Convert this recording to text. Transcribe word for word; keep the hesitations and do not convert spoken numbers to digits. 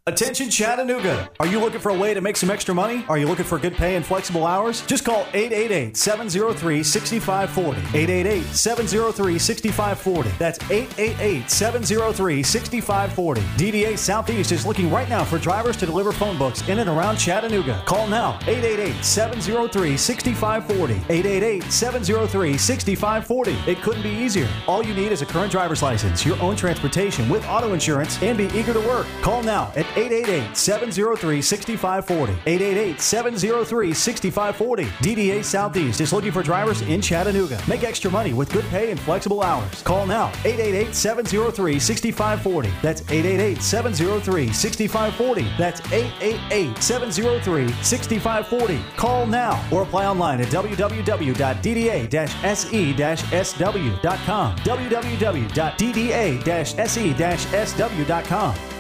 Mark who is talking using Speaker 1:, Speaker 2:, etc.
Speaker 1: Attention Chattanooga. Are you looking for a way to make some extra money? Are you looking for good pay and flexible hours? Just call eight eight eight, seven zero three, six five four zero. eight eight eight, seven zero three, six five four zero. That's eight eight eight, seven zero three, six five four zero. D D A Southeast is looking right now for drivers to deliver phone books in and around Chattanooga. Call now, eight eight eight, seven zero three, six five four zero. eight eight eight, seven zero three, six five four zero. It couldn't be easier. All you need is a current driver's license, your own transportation with auto insurance, and be eager to work. Call now at eight eight eight, seven zero three, six five four zero. eight eight eight, seven zero three, six five four zero. D D A Southeast is looking for drivers in Chattanooga. Make extra money with good pay and flexible hours. Call now, eight eight eight, seven zero three, six five four zero. That's eight eight eight, seven zero three, six five four zero. That's eight eight eight, seven zero three, six five four zero. Call now or apply online at w w w dot d d a dash s e dash s w dot com. w w w dot d d a dash s e dash s w dot com.